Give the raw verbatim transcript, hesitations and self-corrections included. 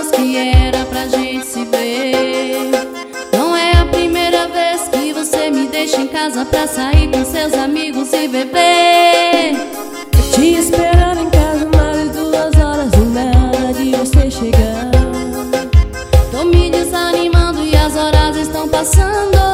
horas que era pra gente se ver. Não é a primeira vez que você me deixa em casa pra sair com seus amigos e beber. Te esperando em casa mais de duas horas e nada de você chegar. Tô me desanimando e as horas estão passando.